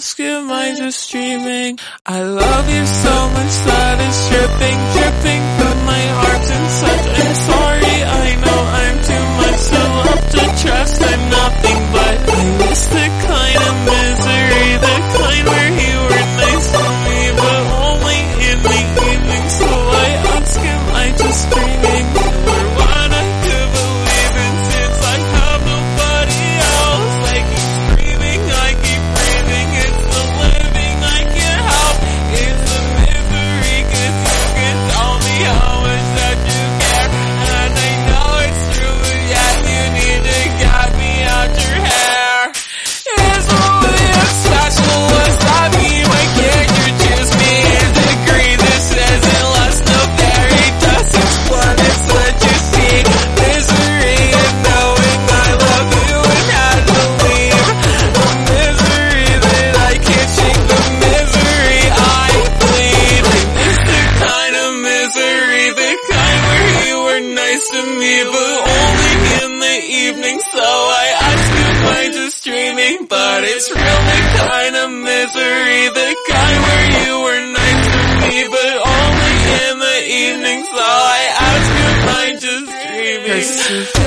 ask, am I just dreaming? I love you so much that it's dripping, dripping from my heart and such. I'm sorry, I know I'm too much to love to trust. I'm nothing but I miss the kind of misery, the kind where you were nice to me, but only in the evening. So I ask, am I just dreaming? Or what I could believe in, since I have nobody else. I keep screaming, I keep breathing. It's the living I can't help. It's the misery, 'cause you can tell me how much that you care. And I know it's true, but yet you need to get me out your hair. Is only as special as I mean, why can't you choose me? Is it green? This isn't less no fairy dust. It's one, it's what you see. Misery and knowing I love you and had to leave. The misery that I can't shake, the misery I bleed. I miss the kind of misery, the kind where you were nice to me, but only in the evening. So I ask, am I just dreaming? But it's really kind of misery, the kind where you were nice to me, but only in the evening. So I ask, am I just dreaming?